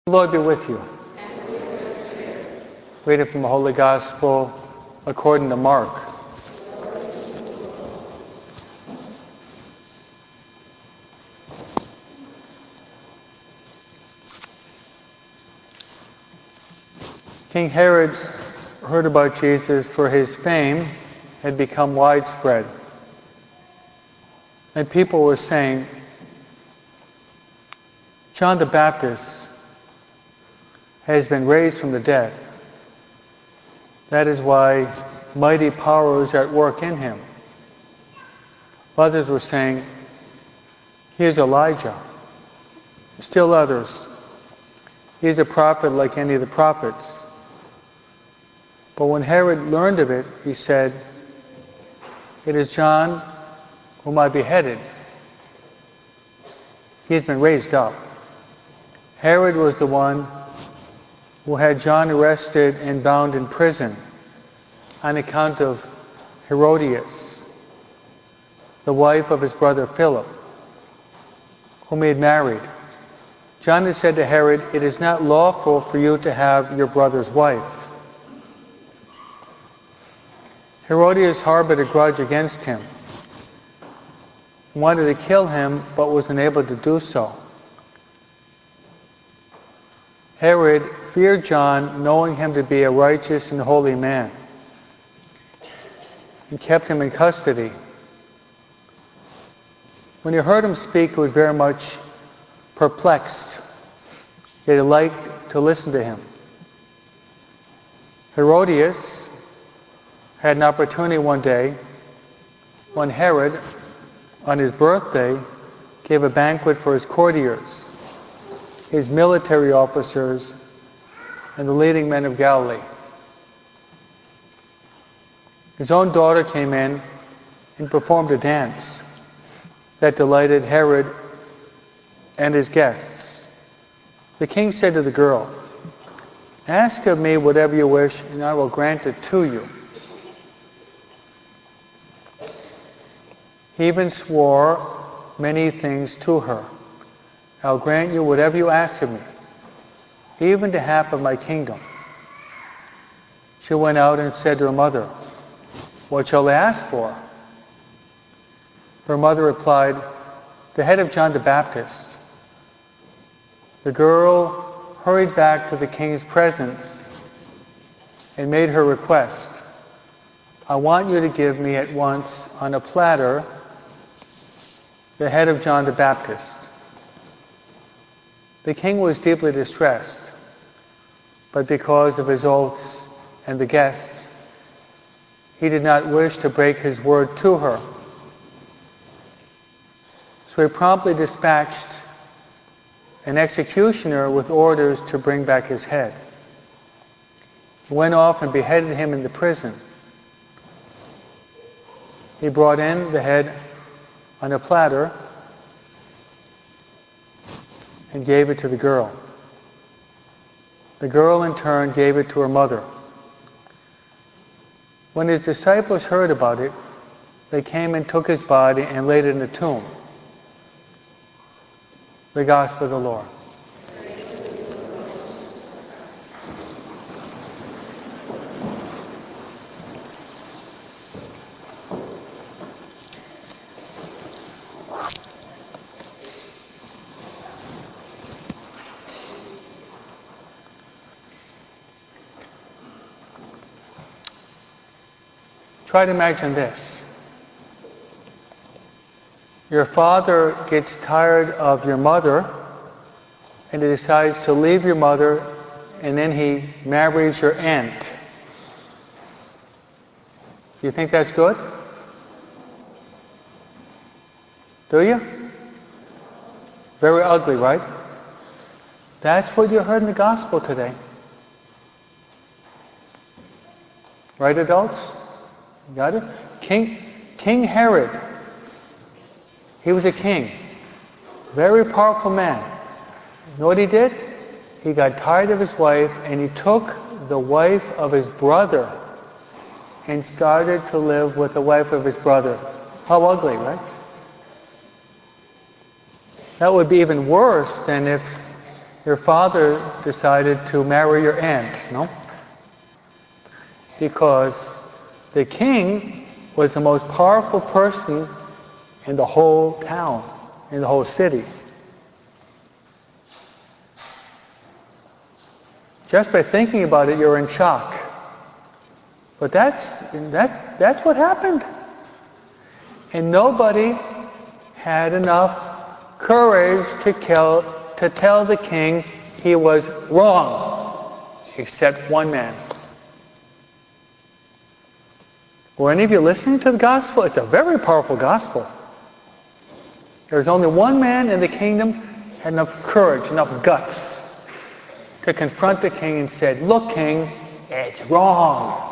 The Lord be with you. Reading from the Holy Gospel according to Mark. King Herod heard about Jesus, for his fame had become widespread. And people were saying, John the Baptist has been raised from the dead. That is why mighty powers are at work in him. Others were saying, he is Elijah. Still others, he is a prophet like any of the prophets. But when Herod learned of it, he said, it is John whom I beheaded. He has been raised up. Herod was the one who had John arrested and bound in prison on account of Herodias, the wife of his brother Philip, whom he had married. John had said to Herod, it is not lawful for you to have your brother's wife. Herodias harbored a grudge against him, wanted to kill him, but was unable to do so. Herod feared John, knowing him to be a righteous and holy man, and kept him in custody. When he heard him speak, he was very much perplexed, yet he liked to listen to him. Herodias had an opportunity one day when Herod, on his birthday, gave a banquet for his courtiers, his military officers, and the leading men of Galilee. His own daughter came in and performed a dance that delighted Herod and his guests. The king said to the girl, ask of me whatever you wish, and I will grant it to you. He even swore many things to her. I'll grant you whatever you ask of me, even to half of my kingdom. She went out and said to her mother, what shall I ask for? Her mother replied, the head of John the Baptist. The girl hurried back to the king's presence and made her request. I want you to give me at once on a platter the head of John the Baptist. The king was deeply distressed, but because of his oaths and the guests, he did not wish to break his word to her. So he promptly dispatched an executioner with orders to bring back his head. He went off and beheaded him in the prison. He brought in the head on a platter and gave it to the girl. The girl in turn gave it to her mother. When his disciples heard about it, they came and took his body and laid it in the tomb. The Gospel of the Lord. Try to imagine this. Your father gets tired of your mother and he decides to leave your mother, and then he marries your aunt. You think that's good? Do you? Very ugly, right? That's what you heard in the gospel today. Right, adults? You got it? King Herod. He was a king. Very powerful man. You know what he did? He got tired of his wife and he took the wife of his brother and started to live with the wife of his brother. How ugly, right? That would be even worse than if your father decided to marry your aunt, no? Because the king was the most powerful person in the whole town, in the whole city. Just by thinking about it, you're in shock. But that's what happened. And nobody had enough courage to tell the king he was wrong, except one man. Were any of you listening to the gospel? It's a very powerful gospel. There's only one man in the kingdom who had enough courage, enough guts to confront the king and said, "Look, king, it's wrong.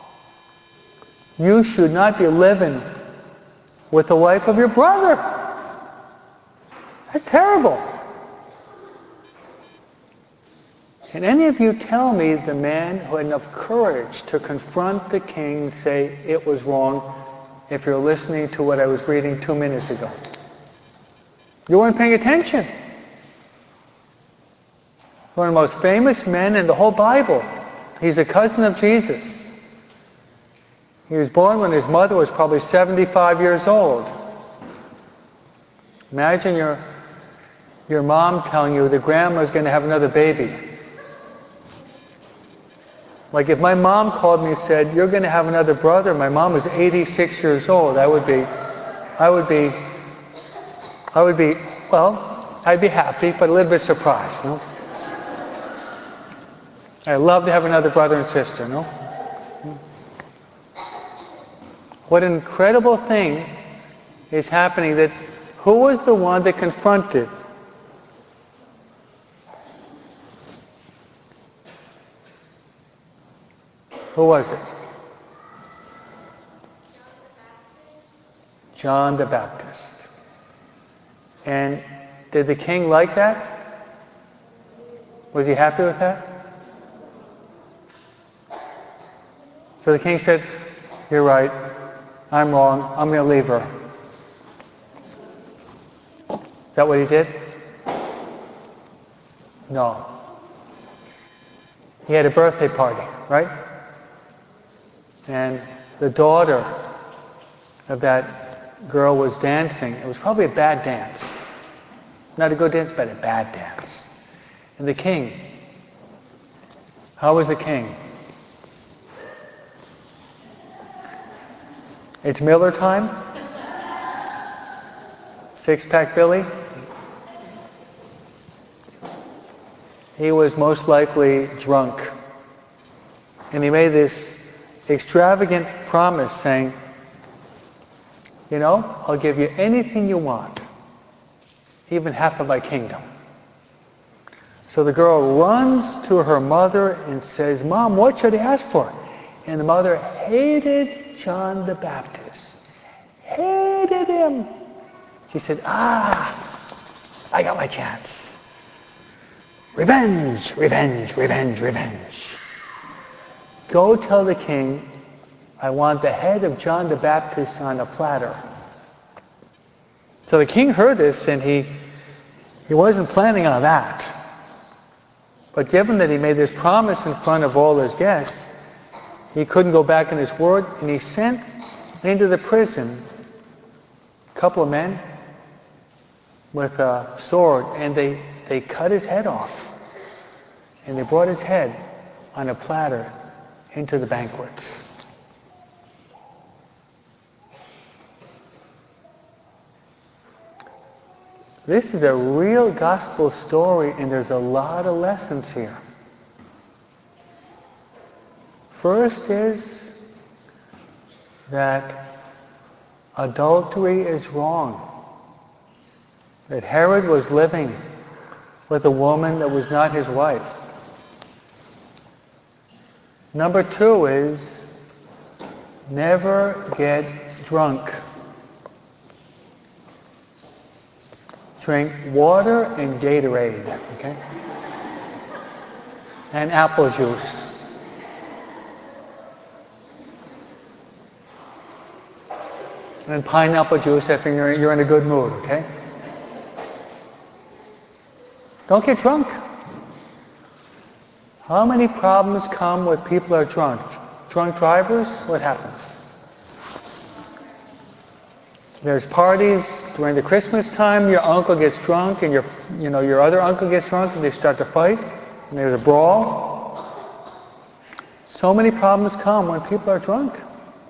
You should not be living with the wife of your brother. That's terrible." Can any of you tell me the man who had enough courage to confront the king and say it was wrong, if you're listening to what I was reading 2 minutes ago? You weren't paying attention. One of the most famous men in the whole Bible. He's a cousin of Jesus. He was born when his mother was probably 75 years old. Imagine your mom telling you that grandma's going to have another baby. Like if my mom called me and said, "You're going to have another brother," my mom was 86 years old, I'd be happy, but a little bit surprised, no? I'd love to have another brother and sister, no? What an incredible thing is happening, that who was the one that confronted? Who was it? John the Baptist. And did the king like that? Was he happy with that? So the king said, "You're right. I'm wrong. I'm going to leave her." Is that what he did? No. He had a birthday party, right? And the daughter of that girl was dancing. It was probably a bad dance. Not a good dance, but a bad dance. And the king, how was the king? It's Miller time? Six-pack Billy? He was most likely drunk. And he made this extravagant promise saying, "I'll give you anything you want, even half of my kingdom." So the girl runs to her mother and says, "Mom, what should I ask for?" And the mother hated John the Baptist. Hated him. She said, I got my chance. Revenge, revenge, revenge, revenge. Go tell the king, I want the head of John the Baptist on a platter. So the king heard this, and he wasn't planning on that. But given that he made this promise in front of all his guests, he couldn't go back on his word, and he sent into the prison a couple of men with a sword, and they cut his head off. And they brought his head on a platter into the banquet. This is a real gospel story, and there's a lot of lessons here. First is that adultery is wrong. That Herod was living with a woman that was not his wife. Number 2 is never get drunk. Drink water and Gatorade, okay? And apple juice. And pineapple juice if you're in a good mood, okay? Don't get drunk. How many problems come when people are drunk? Drunk drivers, what happens? There's parties during the Christmas time, your uncle gets drunk and your other uncle gets drunk and they start to fight and there's a brawl. So many problems come when people are drunk.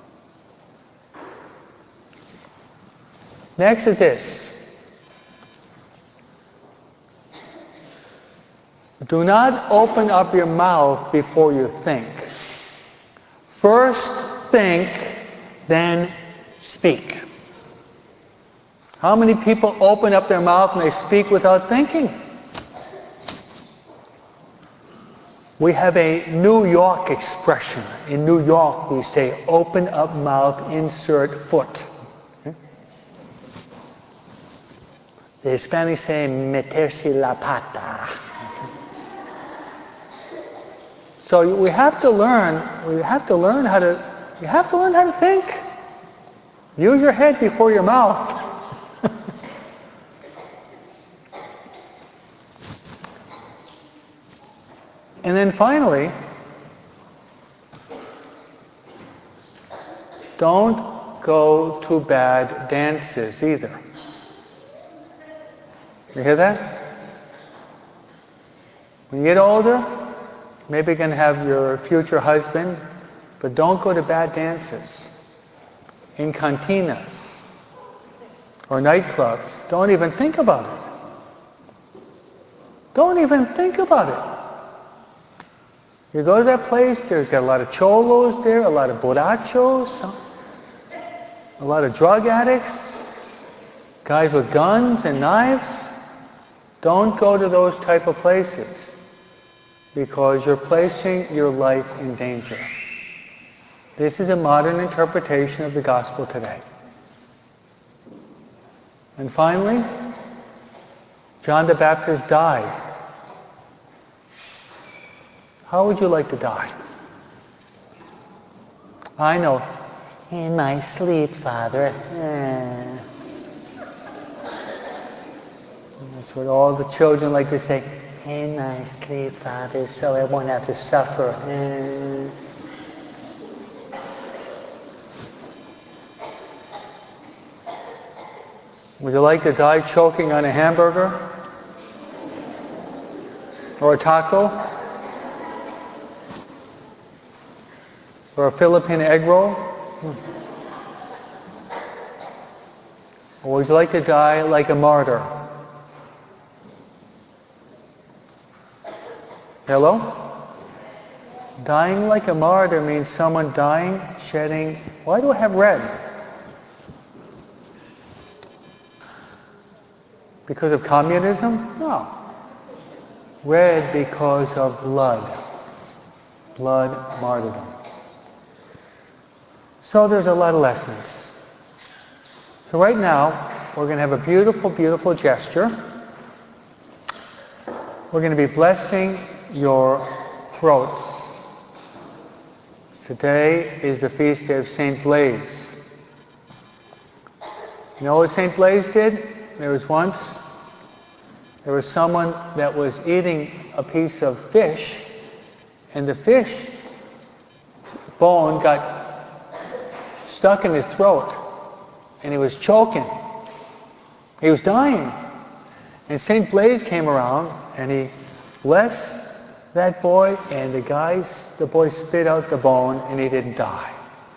Next is this. Do not open up your mouth before you think. First think, then speak. How many people open up their mouth and they speak without thinking? We have a New York expression. In New York we say, open up mouth, insert foot. The Hispanics say, meterse la pata. So we have to learn how to think. Use your head before your mouth. And then finally, don't go to bad dances either. You hear that? When you get older, maybe you're going to have your future husband, but don't go to bad dances. In cantinas or nightclubs. Don't even think about it. Don't even think about it. You go to that place, there's got a lot of cholos there, a lot of borrachos, a lot of drug addicts, guys with guns and knives. Don't go to those type of places because you're placing your life in danger. This is a modern interpretation of the gospel today. And finally, John the Baptist died. How would you like to die? I know. In my sleep, Father. That's what all the children like to say. In my sleep, Father, so I won't have to suffer. Would you like to die choking on a hamburger? Or a taco? Or a Philippine egg roll? Or would you like to die like a martyr? Hello? Dying like a martyr means someone dying, shedding... Why do I have red? Because of communism? No. Red because of blood. Blood martyrdom. So there's a lot of lessons. So right now, we're going to have a beautiful, beautiful gesture. We're going to be blessing your throats. Today is the feast day of St. Blaise. You know what St. Blaise did? There was someone that was eating a piece of fish, and the fish bone got stuck in his throat, and he was choking. He was dying. And St. Blaise came around, and he blessed that boy, and the boy spit out the bone, and he didn't die.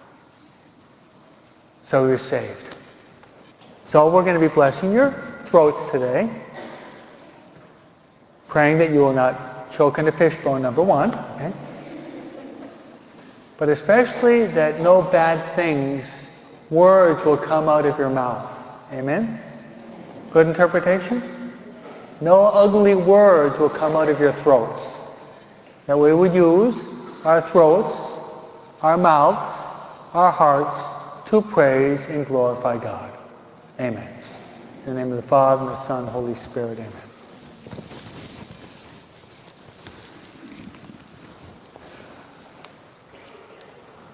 So he was saved. So we're going to be blessing your throats today, praying that you will not choke on the fish bone, number one. Okay? But especially that no bad things, words will come out of your mouth. Amen? Good interpretation? No ugly words will come out of your throats. That we would use our throats, our mouths, our hearts to praise and glorify God. Amen. In the name of the Father, and the Son, and the Holy Spirit. Amen.